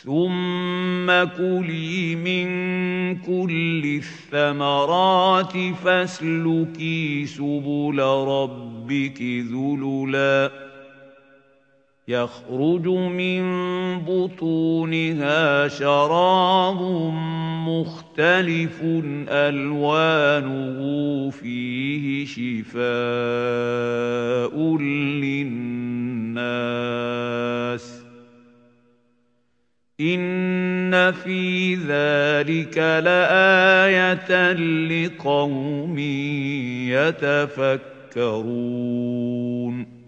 ثم كلي من كل الثمرات فاسلكي سبل ربك ذللا يخرج من بطونها شراب مختلف ألوانه فيه شفاء للناس إن في ذلك لآية لقوم يتفكرون